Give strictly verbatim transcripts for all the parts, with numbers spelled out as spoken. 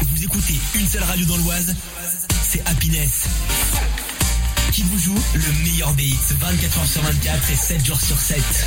Vous écoutez une seule radio dans l'Oise, c'est Happiness. Qui vous joue le meilleur des hits vingt-quatre heures sur vingt-quatre et sept jours sur sept.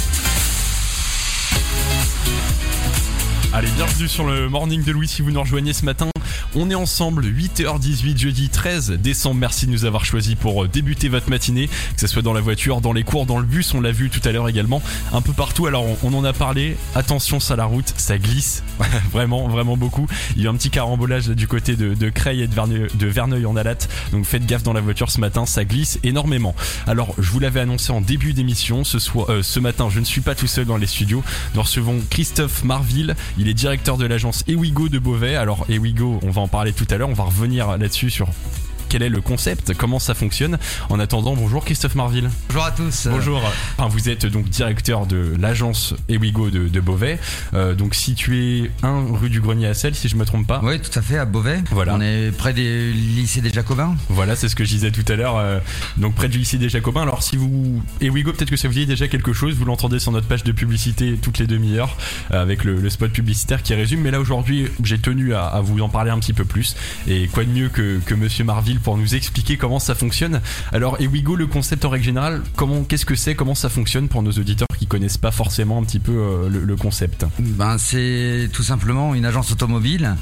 Allez, bienvenue sur le Morning de Louis si vous nous rejoignez ce matin. On est ensemble, huit heures dix-huit, jeudi treize décembre. Merci de nous avoir choisis pour débuter votre matinée, que ce soit dans la voiture, dans les cours, dans le bus, on l'a vu tout à l'heure également, un peu partout. Alors on, on en a parlé, attention ça la route, ça glisse, vraiment, vraiment beaucoup. Il y a un petit carambolage là, du côté de, de Creil et de Verneuil, de Verneuil en Alatte, donc faites gaffe dans la voiture ce matin, ça glisse énormément. Alors je vous l'avais annoncé en début d'émission, ce, soir, euh, ce matin je ne suis pas tout seul dans les studios, nous recevons Christophe Marville, il est directeur de l'agence Ewigo de Beauvais. Alors Ewigo, on va en parler tout à l'heure, on va revenir là-dessus sur quel est le concept, comment ça fonctionne. En attendant, bonjour Christophe Marville. Bonjour à tous. Bonjour. Enfin, vous êtes donc directeur de l'agence Ewigo de, de Beauvais, euh, donc situé un rue du Grenier à Sel, si je me trompe pas. Oui, tout à fait, à Beauvais. Voilà. On est près des lycées des Jacobins. Voilà, c'est ce que je disais tout à l'heure. Euh, donc près du lycée des Jacobins. Alors si vous Ewigo, peut-être que ça vous dit déjà quelque chose. Vous l'entendez sur notre page de publicité toutes les demi-heures euh, avec le, le spot publicitaire qui résume. Mais là aujourd'hui, j'ai tenu à, à vous en parler un petit peu plus. Et quoi de mieux que, que Monsieur Marville pour nous expliquer comment ça fonctionne. Alors Ewigo, le concept en règle générale, comment, qu'est-ce que c'est, comment ça fonctionne pour nos auditeurs qui connaissent pas forcément un petit peu euh, le, le concept? Ben c'est tout simplement une agence automobile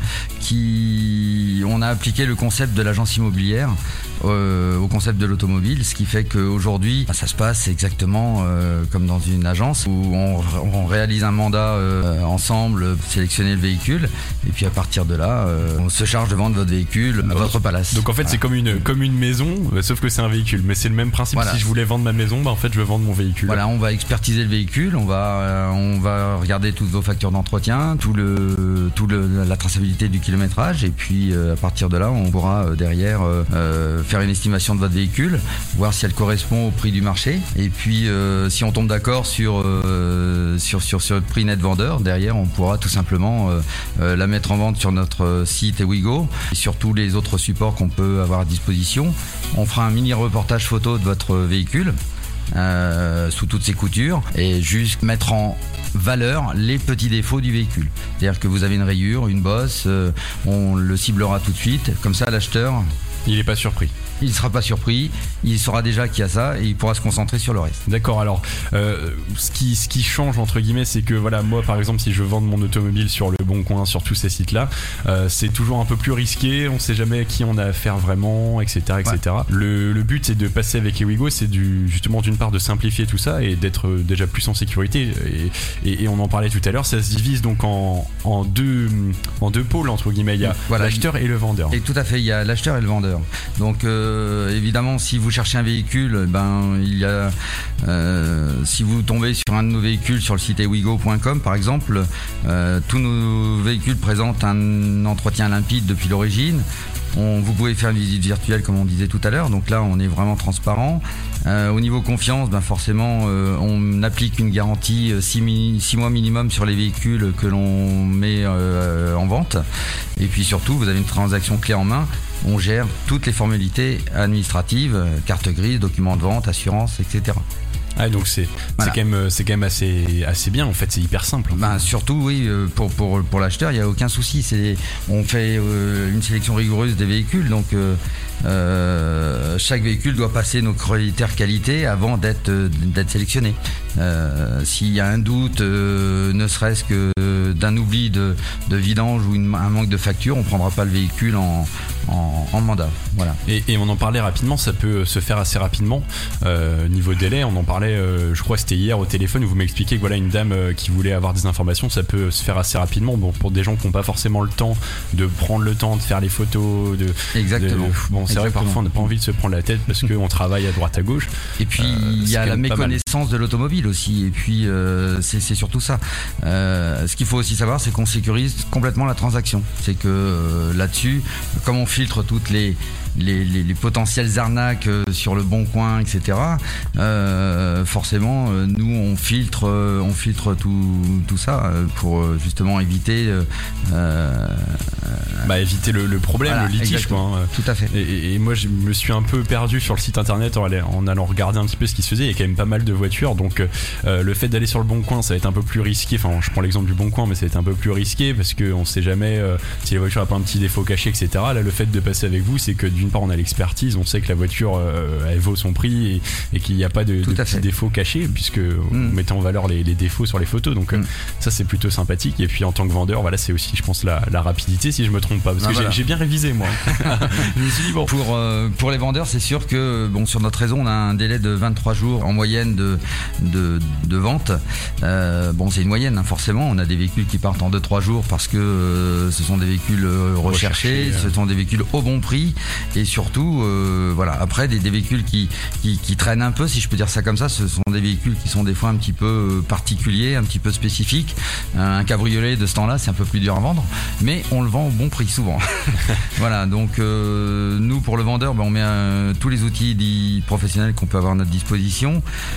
qui, on a appliqué le concept de l'agence immobilière euh, au concept de l'automobile, ce qui fait qu'aujourd'hui ben, ça se passe exactement euh, comme dans une agence où on, on réalise un mandat euh, ensemble, sélectionner le véhicule et puis à partir de là euh, on se charge de vendre votre véhicule à votre palace. Donc en fait voilà. C'est comme une, comme une maison, euh, sauf que c'est un véhicule, mais c'est le même principe. Voilà. Si je voulais vendre ma maison, bah en fait je veux vendre mon véhicule. Voilà, on va expertiser le véhicule, on va, euh, on va regarder toutes vos factures d'entretien, tout le, tout le, la traçabilité du kilométrage et puis euh, à partir de là on pourra euh, derrière euh, faire une estimation de votre véhicule, voir si elle correspond au prix du marché et puis euh, si on tombe d'accord sur, euh, sur, sur, sur le prix net vendeur, derrière on pourra tout simplement euh, euh, la mettre en vente sur notre site Ewigo et sur tous les autres supports qu'on peut avoir à disposition. On fera un mini reportage photo de votre véhicule euh, sous toutes ses coutures et juste mettre en valeur les petits défauts du véhicule. C'est-à-dire que vous avez une rayure, une bosse, euh, on le ciblera tout de suite. Comme ça, l'acheteur, il n'est pas surpris. Il ne sera pas surpris, il saura déjà qu'il y a ça et il pourra se concentrer sur le reste. D'accord, alors euh, ce, qui, ce qui change entre guillemets, c'est que voilà, moi par exemple si je vends mon automobile sur le Bon Coin, sur tous ces sites là, euh, c'est toujours un peu plus risqué, on ne sait jamais à qui on a affaire vraiment, etc, etc. Ouais. Le, le but c'est de passer avec Ewigo, c'est du, justement d'une part de simplifier tout ça et d'être déjà plus en sécurité et, et, et on en parlait tout à l'heure, ça se divise donc en, en, deux, en deux pôles entre guillemets, il y a voilà, l'acheteur et le vendeur. Et tout à fait, il y a l'acheteur et le vendeur. Donc euh, Euh, évidemment, si vous cherchez un véhicule, ben il y a. Euh, si vous tombez sur un de nos véhicules sur le site ewigo point com par exemple, euh, tous nos véhicules présentent un entretien limpide depuis l'origine. On, vous pouvez faire une visite virtuelle comme on disait tout à l'heure, donc là on est vraiment transparent. Euh, au niveau confiance, ben forcément euh, on applique une garantie six mois minimum sur les véhicules que l'on met euh, en vente. Et puis surtout vous avez une transaction clé en main. On gère toutes les formalités administratives, carte grise, documents de vente, assurance, et cetera. Ah donc c'est, voilà. c'est quand même, c'est quand même assez, assez bien en fait, c'est hyper simple. Ben, surtout oui, pour, pour, pour l'acheteur il n'y a aucun souci, c'est, on fait euh, une sélection rigoureuse des véhicules, donc euh, euh, chaque véhicule doit passer nos critères qualité avant d'être, d'être sélectionné. Euh, s'il y a un doute, euh, ne serait-ce que d'un oubli de, de vidange ou une, un manque de facture, on ne prendra pas le véhicule en, en, en mandat. Voilà. Et, et on en parlait rapidement, ça peut se faire assez rapidement. Euh, niveau délai, on en parlait, euh, je crois que c'était hier au téléphone où vous m'expliquiez que voilà, une dame euh, qui voulait avoir des informations, ça peut se faire assez rapidement. Bon, pour des gens qui n'ont pas forcément le temps de prendre le temps de faire les photos. De, Exactement. De, bon, c'est Exactement. vrai que parfois on n'a pas envie de se prendre la tête parce qu'on travaille à droite à gauche. Et puis euh, il y a la méconnaissance de l'automobile aussi. Et puis euh, c'est, c'est surtout ça. Euh, ce qu'il faut aussi savoir, c'est qu'on sécurise complètement la transaction. C'est que euh, là-dessus, comme on filtre toutes les Les, les, les potentielles arnaques euh, sur le Bon Coin, et cetera. Euh, forcément, euh, nous on filtre, euh, on filtre tout, tout ça euh, pour euh, justement éviter euh, bah éviter le, le problème, voilà, le litige exactement. quoi. Hein. Tout à fait. Et, et, et moi je me suis un peu perdu sur le site internet en, allant, en allant regarder un petit peu ce qui se faisait. Il y a quand même pas mal de voitures, donc euh, le fait d'aller sur le Bon Coin, ça va être un peu plus risqué. Enfin, je prends l'exemple du Bon Coin, mais ça va être un peu plus risqué parce qu'on sait jamais euh, si la voiture a pas un petit défaut caché, et cetera. Là, le fait de passer avec vous, c'est que d'une part on a l'expertise, on sait que la voiture euh, elle vaut son prix et, et qu'il n'y a pas de, de petits défauts cachés puisque mm. vous mettez en valeur les, les défauts sur les photos. Donc mm. euh, ça c'est plutôt sympathique. Et puis en tant que vendeur, voilà, c'est aussi, je pense, la, la rapidité, si je me trompe pas, parce ah, que voilà. j'ai, j'ai bien révisé moi. Je me suis dit bon. Pour euh, pour les vendeurs, c'est sûr que bon, sur notre réseau, on a un délai de vingt-trois jours en moyenne de de, de vente. Euh, bon, c'est une moyenne, hein, forcément. On a des véhicules qui partent en deux trois jours parce que euh, ce sont des véhicules euh, recherchés, Recherché, ce sont des véhicules au bon prix et surtout, euh, voilà. Après, des, des véhicules qui, qui qui traînent un peu, si je peux dire ça comme ça, ce sont des véhicules qui sont des fois un petit peu particuliers, un petit peu spécifiques. Un cabriolet de ce temps-là, c'est un peu plus dur à vendre, mais on le vend au bon prix souvent. Voilà, donc euh, nous pour le vendeur, ben, on met euh, tous les outils dits professionnels qu'on peut avoir à notre disposition.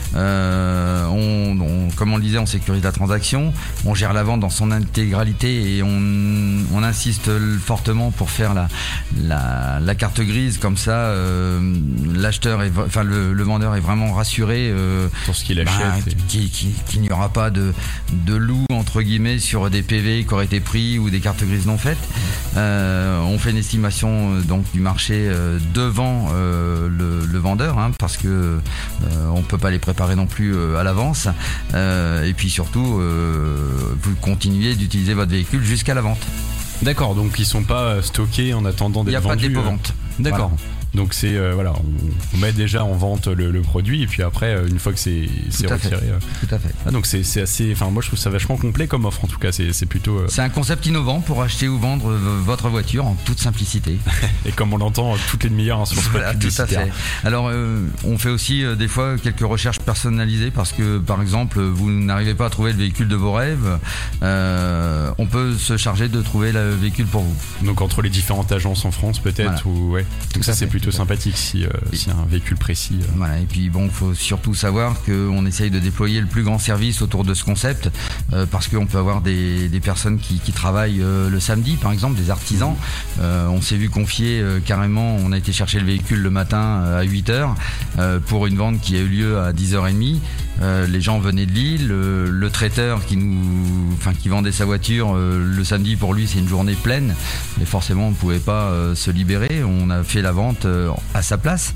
Euh, on, on, comme on le disait, on sécurise la transaction, on gère la vente dans son intégralité et on, on insiste fortement pour faire la, la, la carte grise, comme ça euh, l'acheteur, est, enfin le, le vendeur est vraiment rassuré euh, pour ce qu'il achète, bah, et... qu'il, qu'il, qu'il n'y aura pas de, de loup entre guillemets sur des P V qui auraient été pris ou des cartes grises non faites. Euh, on fait une estimation euh, donc du marché euh, devant euh, le, le vendeur, hein, parce que euh, on peut pas les préparer non plus euh, à l'avance. Euh, et puis surtout, euh, vous continuez d'utiliser votre véhicule jusqu'à la vente. D'accord, donc ils sont pas stockés en attendant d'être vendus. Il n'y a pas de dépôt-vente. Euh... D'accord. Voilà. Donc c'est euh, voilà, on, on met déjà en vente le, le produit et puis après euh, une fois que c'est, c'est retiré. Euh... Tout à fait. Ah, donc c'est, c'est assez, enfin moi je trouve ça vachement complet comme offre en tout cas. C'est, c'est plutôt. Euh... C'est un concept innovant pour acheter ou vendre euh, votre voiture en toute simplicité. Et comme on l'entend, toutes les demi-heures hein, sur ce voilà, tout à fait. Alors euh, on fait aussi euh, des fois quelques recherches personnalisées parce que par exemple vous n'arrivez pas à trouver le véhicule de vos rêves, euh, on peut se charger de trouver le véhicule pour vous. Donc entre les différentes agences en France peut-être voilà. ou ouais. Donc ça c'est plutôt sympathique si euh, si un véhicule précis. Euh. Voilà, et puis bon, faut surtout savoir qu'on essaye de déployer le plus grand service autour de ce concept euh, parce qu'on peut avoir des, des personnes qui, qui travaillent euh, le samedi, par exemple, des artisans. Euh, on s'est vu confier euh, carrément, on a été chercher le véhicule le matin euh, à huit heures euh, pour une vente qui a eu lieu à dix heures trente. Euh, les gens venaient de Lille, le, le traiteur qui nous, enfin qui vendait sa voiture euh, le samedi, pour lui c'est une journée pleine, mais forcément on ne pouvait pas euh, se libérer. On a fait la vente euh, à sa place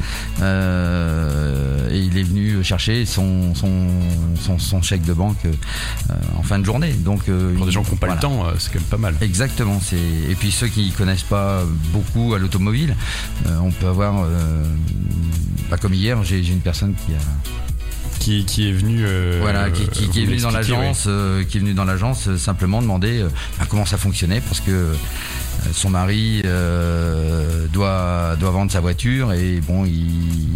euh, et il est venu chercher son son, son, son chèque de banque euh, en fin de journée. Donc euh, pour des gens qui n'ont pas voilà. le temps, euh, c'est quand même pas mal. Exactement. C'est... Et puis ceux qui connaissent pas beaucoup à l'automobile, euh, on peut avoir, euh, bah, comme hier, j'ai, j'ai une personne qui a Qui, qui est venu euh, voilà qui, qui, qui est venu dans l'agence oui. euh, qui est venu dans l'agence euh, simplement demander euh, bah, comment ça fonctionnait parce que euh, son mari euh, doit doit vendre sa voiture et bon il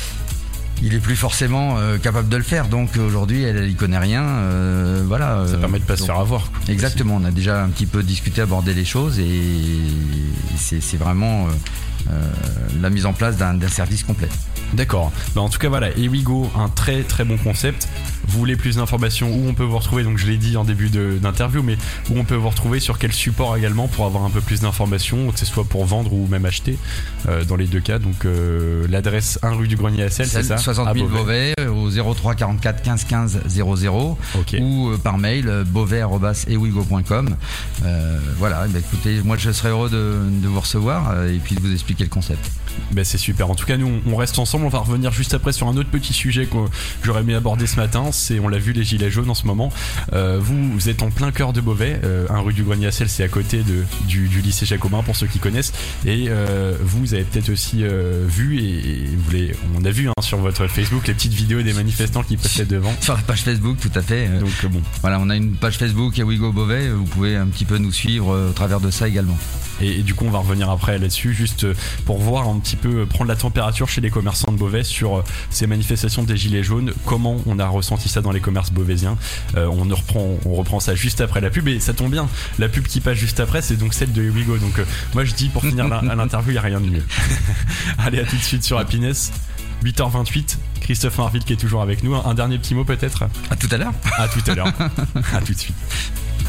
il est plus forcément euh, capable de le faire, donc aujourd'hui elle, elle y connaît rien, euh, voilà. Ça euh, permet de pas donc, se faire avoir. Quoi, exactement, aussi. On a déjà un petit peu discuté, abordé les choses et c'est, c'est vraiment euh, euh, la mise en place d'un, d'un service complet. D'accord. Bah en tout cas voilà, Ewigo, un très très bon concept. Vous voulez plus d'informations, où on peut vous retrouver, donc je l'ai dit en début de, d'interview, mais où on peut vous retrouver, sur quel support également pour avoir un peu plus d'informations, que ce soit pour vendre ou même acheter, euh, dans les deux cas. Donc euh, l'adresse un rue du Grenier à Sel, c'est ça, soixante mille Beauvais, au zéro trois quarante-quatre quinze quinze zéro zéro, okay. Ou euh, par mail beauvais arobase ewigo point com. Euh, voilà, bah, écoutez, moi je serais heureux de, de vous recevoir euh, et puis de vous expliquer le concept. Bah, c'est super. En tout cas, nous on reste ensemble. On va revenir juste après sur un autre petit sujet que j'aurais aimé aborder ce matin. C'est, on l'a vu, les gilets jaunes en ce moment. Euh, vous, vous êtes en plein cœur de Beauvais. Euh, un rue du Grenier à Sel, c'est à côté de, du, du lycée Jacobin pour ceux qui connaissent. Et euh, vous, vous avez peut-être aussi euh, vu et, et vous les, on a vu hein, sur votre Facebook les petites vidéos des manifestants qui passaient devant. Sur la page Facebook, tout à fait. Donc euh, bon. Voilà, on a une page Facebook Ewigo Beauvais. Vous pouvez un petit peu nous suivre euh, au travers de ça également. Et, et du coup on va revenir après là-dessus, juste pour voir un petit peu, prendre la température chez les commerçants de Beauvais sur euh, ces manifestations des gilets jaunes, comment on a ressenti ça dans les commerces beauvaisiens. euh, on, reprend, on reprend ça juste après la pub, et ça tombe bien, la pub qui passe juste après c'est donc celle de Ewigo, donc euh, moi je dis pour finir la, à l'interview il n'y a rien de mieux. Allez, à tout de suite sur Happiness, huit heures vingt-huit, Christophe Marville qui est toujours avec nous. Un, un dernier petit mot peut-être. À tout à l'heure. À tout à l'heure. À tout de suite.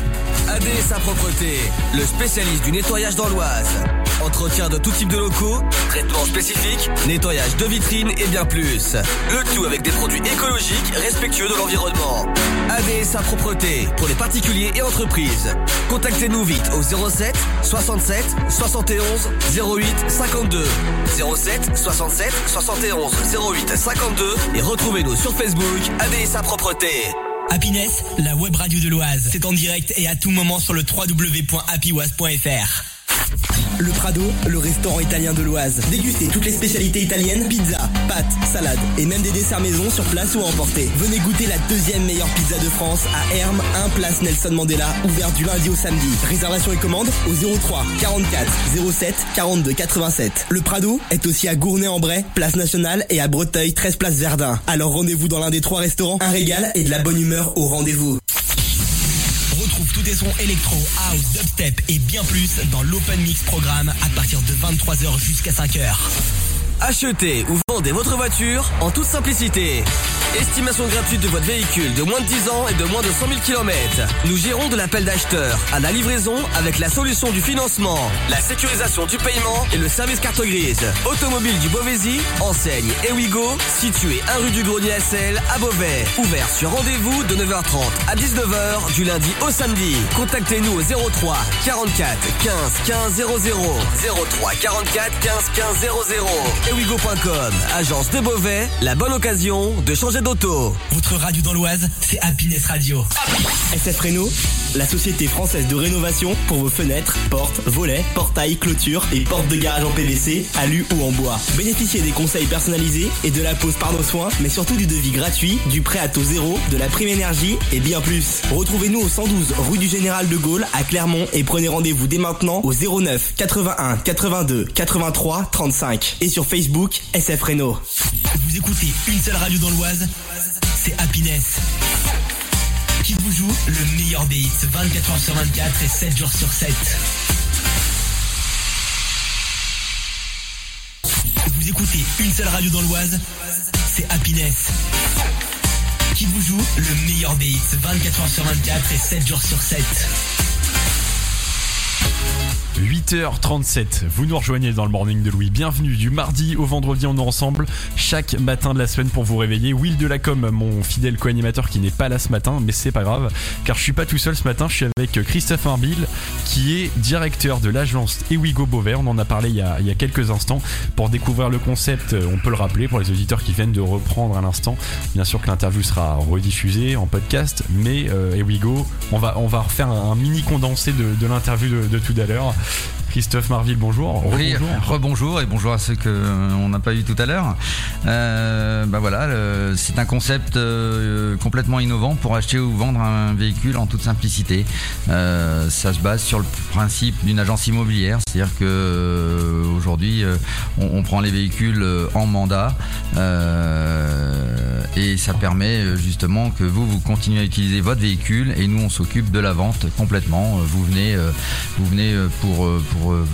A D S A Propreté, le spécialiste du nettoyage dans l'Oise. Entretien de tout type de locaux, traitement spécifique, nettoyage de vitrines et bien plus. Le tout avec des produits écologiques, respectueux de l'environnement. A D S A Propreté, pour les particuliers et entreprises. Contactez-nous vite au zéro sept soixante-sept soixante et onze zéro huit cinquante-deux. zéro sept soixante-sept soixante et onze zéro huit cinquante-deux et retrouvez-nous sur Facebook A D S A Propreté. Happiness, la web radio de l'Oise. C'est en direct et à tout moment sur le w w w point happy oise point f r. Le Prado, le restaurant italien de l'Oise. Dégustez toutes les spécialités italiennes, pizza, pâtes, salades et même des desserts maison sur place ou à emporter. Venez goûter la deuxième meilleure pizza de France à Hermes, un place Nelson Mandela, ouvert du lundi au samedi. Réservation et commande au zéro trois quarante-quatre zéro sept quarante-deux quatre-vingt-sept. Le Prado est aussi à Gournay-en-Bray, place Nationale, et à Breteuil, treize place Verdun. Alors rendez-vous dans l'un des trois restaurants, un régal et de la bonne humeur au rendez-vous. Retrouve tous tes sons électro, house, dubstep et bien plus dans l'Open Mix Programme à partir de vingt-trois heures jusqu'à cinq heures. Achetez ou vendez votre voiture en toute simplicité. Estimation gratuite de votre véhicule de moins de dix ans et de moins de cent mille kilomètres. Nous gérons de l'appel d'acheteur à la livraison avec la solution du financement, la sécurisation du paiement et le service carte grise. Automobile du Beauvaisis, enseigne Ewigo, situé un rue du Grenier à Selle à Beauvais. Ouvert sur rendez-vous de neuf heures trente à dix-neuf heures du lundi au samedi. Contactez-nous au zéro trois quarante-quatre quinze quinze zéro zéro. zéro trois quarante-quatre quinze quinze zéro zéro. Ewigo point com, agence de Beauvais, la bonne occasion de changer d'auto. Votre radio dans l'Oise, c'est Happiness Radio. S F Réno, la société française de rénovation pour vos fenêtres, portes, volets, portails, clôtures et portes de garage en P V C, alu ou en bois. Bénéficiez des conseils personnalisés et de la pose par nos soins, mais surtout du devis gratuit, du prêt à taux zéro, de la prime énergie et bien plus. Retrouvez-nous au cent douze rue du Général de Gaulle à Clermont et prenez rendez-vous dès maintenant au zéro neuf quatre-vingt-un quatre-vingt-deux quatre-vingt-trois trente-cinq et sur Facebook S F Réno. Vous écoutez une seule radio dans l'Oise, c'est Happiness, qui vous joue le meilleur des hits vingt-quatre heures sur vingt-quatre et sept jours sur sept. Vous écoutez une seule radio dans l'Oise, c'est Happiness, qui vous joue le meilleur des hits vingt-quatre heures sur vingt-quatre et sept jours sur sept. huit heures trente-sept, vous nous rejoignez dans le Morning de Louis. Bienvenue du mardi au vendredi, on est ensemble chaque matin de la semaine pour vous réveiller. Will Delacombe, mon fidèle co-animateur qui n'est pas là ce matin, mais c'est pas grave car je suis pas tout seul ce matin, je suis avec Christophe Marville qui est directeur de l'agence Ewigo Beauvais. On en a parlé il y a, il y a quelques instants. Pour découvrir le concept, on peut le rappeler pour les auditeurs qui viennent de reprendre à l'instant. Bien sûr que l'interview sera rediffusée en podcast, mais euh, Ewigo, on va, on va refaire un, un mini condensé de, de l'interview de, de tout à l'heure. Christophe Marville, bonjour. Oui, rebonjour et bonjour à ceux qu'on n'a pas eu tout à l'heure. Euh, bah voilà, le, c'est un concept euh, complètement innovant pour acheter ou vendre un véhicule en toute simplicité. Euh, ça se base sur le principe d'une agence immobilière, c'est-à-dire que euh, aujourd'hui euh, on, on prend les véhicules en mandat euh, et ça permet justement que vous vous continuez à utiliser votre véhicule et nous on s'occupe de la vente complètement. Vous venez, euh, vous venez pour, pour Euh,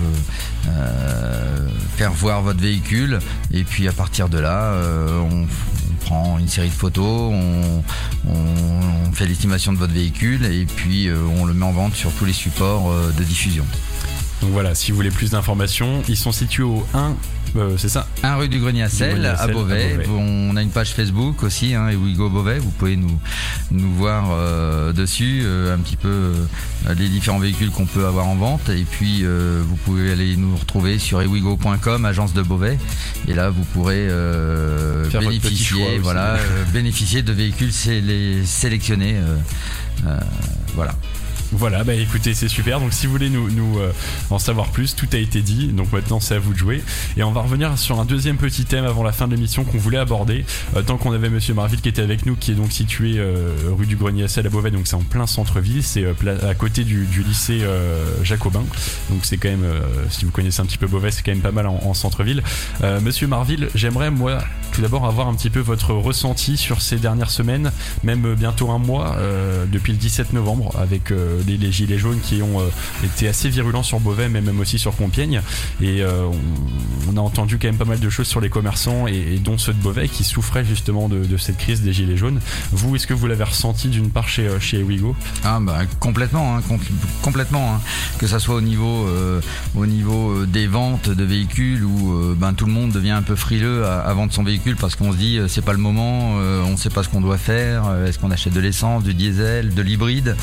euh, faire voir votre véhicule et puis à partir de là euh, on, on prend une série de photos, on, on, on fait l'estimation de votre véhicule et puis euh, on le met en vente sur tous les supports euh, de diffusion. Donc voilà, si vous voulez plus d'informations, ils sont situés au un, euh, c'est ça, un rue du Grenier à Selle à Beauvais. On a une page Facebook aussi, hein, Ewigo Beauvais. Vous pouvez nous nous voir euh, dessus euh, un petit peu euh, les différents véhicules qu'on peut avoir en vente. Et puis euh, vous pouvez aller nous retrouver sur ewigo point com, agence de Beauvais. Et là vous pourrez euh, bénéficier, voilà, euh, bénéficier de véhicules sé- sélectionnés. Euh, euh, voilà. Voilà, bah écoutez, c'est super. Donc si vous voulez nous, nous euh, en savoir plus, tout a été dit. Donc maintenant c'est à vous de jouer. Et on va revenir sur un deuxième petit thème avant la fin de l'émission qu'on voulait aborder. Euh, tant qu'on avait Monsieur Marville qui était avec nous, qui est donc situé euh, rue du Grenier à Selle à Beauvais. Donc c'est en plein centre-ville. C'est euh, pla- à côté du, du lycée euh, Jacobin. Donc c'est quand même, euh, si vous connaissez un petit peu Beauvais, c'est quand même pas mal en, en centre-ville. Euh, Monsieur Marville, j'aimerais moi tout d'abord avoir un petit peu votre ressenti sur ces dernières semaines, même bientôt un mois, euh, depuis le dix-sept novembre, avec euh, les, les gilets jaunes qui ont euh, été assez virulents sur Beauvais, mais même aussi sur Compiègne. Et euh, on, on a entendu quand même pas mal de choses sur les commerçants, et, et dont ceux de Beauvais qui souffraient justement de, de cette crise des gilets jaunes. Vous, est-ce que vous l'avez ressenti d'une part chez, chez Wigo? Ah bah complètement, hein, com- complètement. Hein. Que ça soit au niveau, euh, au niveau des ventes de véhicules où euh, ben, tout le monde devient un peu frileux à, à vendre son véhicule parce qu'on se dit euh, c'est pas le moment, euh, on sait pas ce qu'on doit faire, euh, est-ce qu'on achète de l'essence, du diesel, de l'hybride,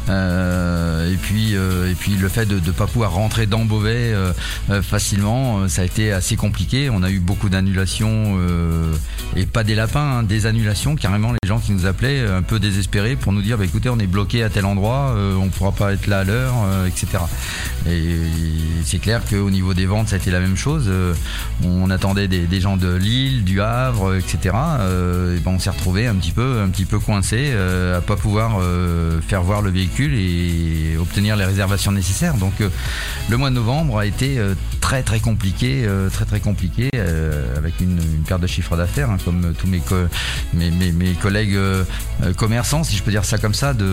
euh, et puis euh, et puis le fait de ne pas pouvoir rentrer dans Beauvais euh, euh, facilement, euh, ça a été assez compliqué. On a eu beaucoup d'annulations euh, et pas des lapins, hein, des annulations carrément. Les gens qui nous appelaient un peu désespérés pour nous dire bah, écoutez, on est bloqué à tel endroit, euh, on pourra pas être là à l'heure, euh, et cetera. Et, et c'est clair qu'au niveau des ventes, ça a été la même chose. Euh, on attendait des, des gens de Lille, du Havre, et cetera. Euh, et ben on s'est retrouvé un petit peu, un petit peu coincé, euh, à pas pouvoir euh, faire voir le véhicule et obtenir les réservations nécessaires. Donc euh, le mois de novembre a été euh, très très compliqué, euh, très très compliqué, euh, avec une, une perte de chiffre d'affaires, hein, comme tous mes, co- mes, mes, mes collègues euh, commerçants, si je peux dire ça comme ça,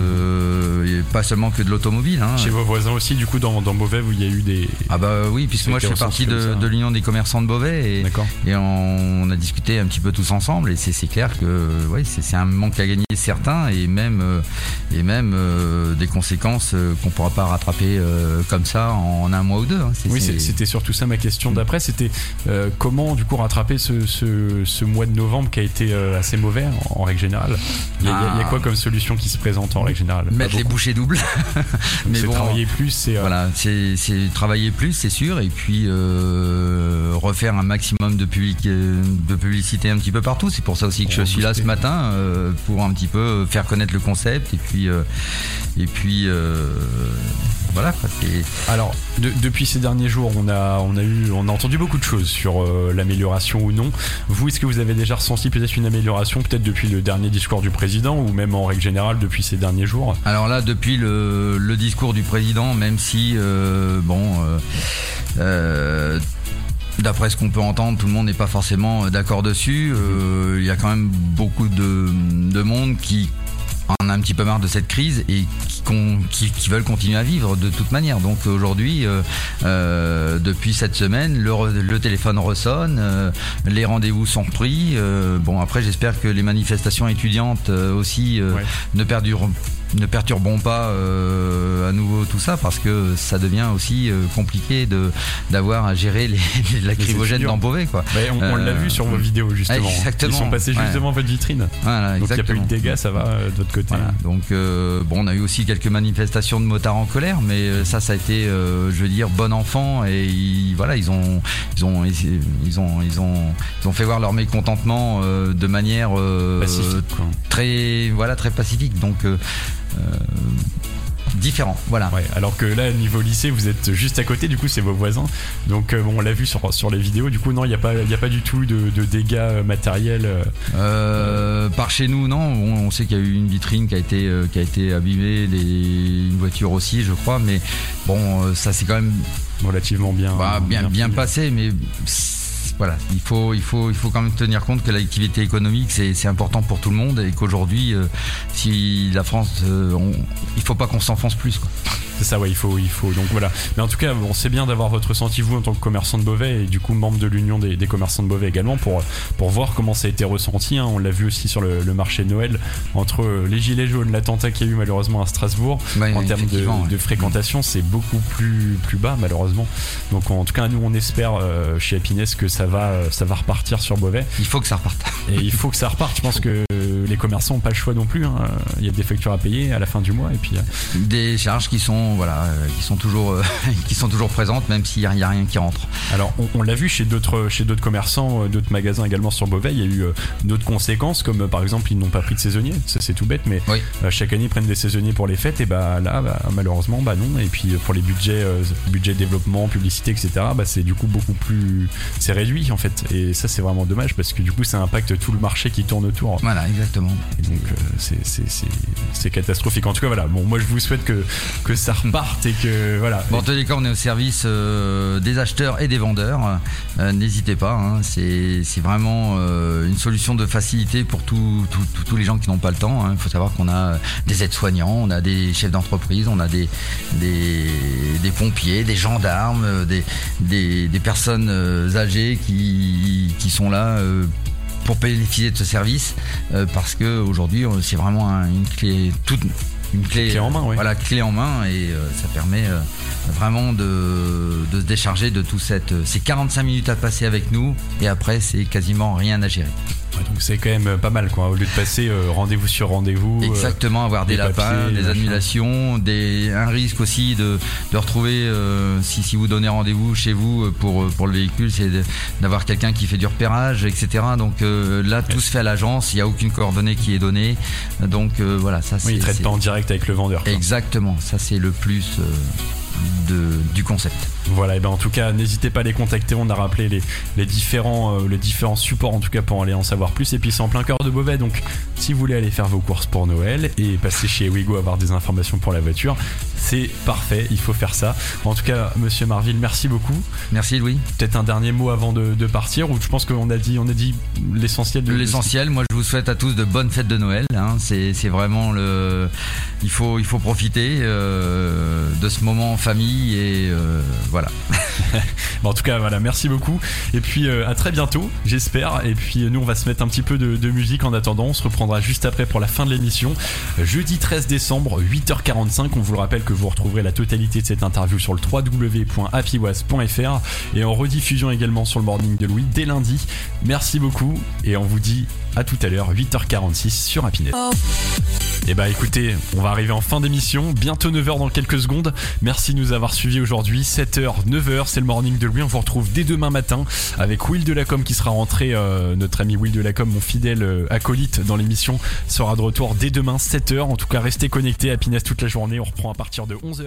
de, pas seulement que de l'automobile. Hein. Chez vos voisins aussi, du coup, dans, dans Beauvais, où il y a eu des... Ah bah oui, puisque moi je fais partie de, de l'Union des commerçants de Beauvais, et, et on, on a discuté un petit peu tous ensemble, et c'est, c'est clair que ouais, c'est, c'est un manque à gagner certain, et même, euh, et même euh, des conséquences euh, qu'on ne pourra pas rattraper euh, comme ça en un mois ou deux. Hein. C'est, oui, c'est... c'était surtout ça ma question d'après, c'était euh, comment du coup rattraper ce, ce, ce mois de novembre qui a été euh, assez mauvais en, en règle générale. Il y, a, ah. il y a quoi comme solution qui se présente en règle générale? Mettre les bouchées doubles. Mais c'est bon, travailler plus, c'est euh... voilà, c'est, c'est travailler plus, c'est sûr, et puis euh, refaire un maximum de, public, de publicité un petit peu partout. C'est pour ça aussi que je suis là ce matin, euh, pour un petit peu faire connaître le concept, et puis euh, et puis euh, voilà quoi, c'est... Alors de, depuis ces derniers jours, on a on a eu on a entendu beaucoup de choses sur euh, l'amélioration ou non. Vous, est-ce que vous avez déjà ressenti peut-être une amélioration, peut-être depuis le dernier discours du président, ou même en règle générale depuis ces derniers jours? Alors là, depuis le, le discours du président, même si euh, bon euh, euh, d'après ce qu'on peut entendre, tout le monde n'est pas forcément d'accord dessus. Euh, il y a quand même beaucoup de, de monde qui en a un petit peu marre de cette crise et qui, qui, qui veulent continuer à vivre de toute manière. Donc aujourd'hui, euh, euh, depuis cette semaine, le, le téléphone ressonne, euh, les rendez-vous sont pris. Euh, bon, après, j'espère que les manifestations étudiantes euh, aussi euh, ouais. ne perdurent ne perturbons pas euh, à nouveau tout ça, parce que ça devient aussi euh, compliqué de d'avoir à gérer les, les lacrymogènes dans Beauvais, quoi. Bah, on, on euh, l'a vu sur vos vidéos justement. Exactement. Ils sont passés juste ouais. devant votre vitrine. Voilà, donc il n'y a pas eu de dégâts, ouais. ça va euh, de votre côté. Voilà. Donc euh, bon, on a eu aussi quelques manifestations de motards en colère, mais euh, ça, ça a été, euh, je veux dire, bon enfant, et ils, voilà, ils ont, ils ont, ils ont, ils ont, ils ont fait voir leur mécontentement euh, de manière euh, pacifique, quoi. très, voilà, très pacifique. Donc euh, Euh, différent, voilà. Ouais, alors que là, niveau lycée, vous êtes juste à côté, du coup, c'est vos voisins. Donc, euh, bon, on l'a vu sur, sur les vidéos. Du coup, non, il n'y a pas, il y a pas du tout de, de dégâts matériels. Euh, euh, par chez nous, non. On, on sait qu'il y a eu une vitrine qui a été, euh, qui a été abîmée, les, une voiture aussi, je crois. Mais bon, euh, ça c'est quand même relativement bien, bah, bien, bien, bien passé, mais. Voilà, il faut, il faut, il faut quand même tenir compte que l'activité économique c'est, c'est important pour tout le monde, et qu'aujourd'hui, euh, si la France, euh, on, il faut pas qu'on s'enfonce plus, quoi. C'est ça, ouais, il faut, il faut. Donc voilà. Mais en tout cas, bon, c'est bien d'avoir votre ressenti, vous, en tant que commerçant de Beauvais, et du coup membre de l'Union des, des commerçants de Beauvais également, pour, pour voir comment ça a été ressenti. Hein. On l'a vu aussi sur le, le marché de Noël, entre les gilets jaunes, l'attentat qu'il y a eu malheureusement à Strasbourg, ouais, en termes de, ouais. de fréquentation, c'est beaucoup plus, plus bas malheureusement. Donc en tout cas, nous on espère euh, chez Happiness que ça va, ça va repartir sur Beauvais. Il faut que ça reparte. Et il faut que ça reparte. Je pense que les commerçants n'ont pas le choix non plus. Hein. Il y a des factures à payer à la fin du mois, et puis des charges qui sont voilà, euh, qui sont toujours euh, qui sont toujours présentes, même s'il n'y a, a rien qui rentre. Alors on, on l'a vu chez d'autres chez d'autres commerçants, euh, d'autres magasins également sur Beauvais. Il y a eu euh, d'autres conséquences, comme euh, par exemple ils n'ont pas pris de saisonniers. Ça c'est tout bête, mais oui. euh, chaque année ils prennent des saisonniers pour les fêtes, et bah là bah, malheureusement bah non. Et puis pour les budgets euh, budget développement, publicité, et cetera. Bah c'est du coup beaucoup plus c'est réduit en fait. Et ça c'est vraiment dommage, parce que du coup ça impacte tout le marché qui tourne autour. Voilà, exactement. Exactement. Et donc euh, c'est, c'est, c'est, c'est catastrophique. En tout cas voilà, bon moi je vous souhaite que, que ça reparte et que voilà. Bon, en tous les cas, on est au service euh, des acheteurs et des vendeurs. Euh, n'hésitez pas, hein, c'est, c'est vraiment euh, une solution de facilité pour tout, tout, tout, tous les gens qui n'ont pas le temps. Hein. Il faut savoir qu'on a des aides-soignants, on a des chefs d'entreprise, on a des, des, des pompiers, des gendarmes, des, des, des personnes âgées qui, qui sont là euh, pour bénéficier de ce service euh, parce que aujourd'hui c'est vraiment un, une clé toute une clé, clé en main, ouais. Voilà, clé en main et euh, ça permet euh, vraiment de, de se décharger de tout cette. C'est quarante-cinq minutes à passer avec nous et après c'est quasiment rien à gérer. Ouais, donc c'est quand même pas mal quoi. Au lieu de passer euh, rendez-vous sur rendez-vous. Exactement, avoir des, des lapins, papiers, des annulations, des, un risque aussi de, de retrouver euh, si, si vous donnez rendez-vous chez vous pour, pour le véhicule, c'est de, d'avoir quelqu'un qui fait du repérage, et cetera. Donc euh, là tout ouais. se fait à l'agence, il n'y a aucune coordonnée qui est donnée. Donc euh, voilà, ça c'est. Oui, ils ne traitent pas en direct avec le vendeur. Quoi. Exactement, ça c'est le plus. Euh, De, du concept. Voilà, et ben en tout cas n'hésitez pas à les contacter, on a rappelé les, les, différents, euh, les différents supports en tout cas pour aller en savoir plus, et puis c'est en plein cœur de Beauvais, donc si vous voulez aller faire vos courses pour Noël et passer chez Wigo avoir des informations pour la voiture, c'est parfait, il faut faire ça. En tout cas monsieur Marville, merci beaucoup. Merci Louis. Peut-être un dernier mot avant de, de partir, ou je pense qu'on a dit, on a dit l'essentiel de l'essentiel. Moi je vous souhaite à tous de bonnes fêtes de Noël, hein. c'est, c'est vraiment le il faut, il faut profiter euh, de ce moment en famille et euh, voilà. Bon, en tout cas voilà, merci beaucoup et puis euh, à très bientôt j'espère, et puis nous on va se mettre un petit peu de, de musique en attendant, on se reprendra juste après pour la fin de l'émission. Jeudi treize décembre huit heures quarante-cinq, on vous le rappelle que vous retrouverez la totalité de cette interview sur le w w w point appiwas point f r et en rediffusion également sur le Morning de Louis dès lundi. Merci beaucoup et on vous dit à tout à l'heure, huit heures quarante-six sur Happiness. Oh. Et bah écoutez, on va arriver en fin d'émission, bientôt neuf heures dans quelques secondes. Merci de nous avoir suivis aujourd'hui, sept heures, neuf heures, c'est le Morning de Louis. On vous retrouve dès demain matin avec Will Delacombe qui sera rentré, euh, notre ami Will Delacombe, mon fidèle euh, acolyte dans l'émission, sera de retour dès demain sept heures. En tout cas restez connectés à Happiness toute la journée, on reprend à partir de onze heures.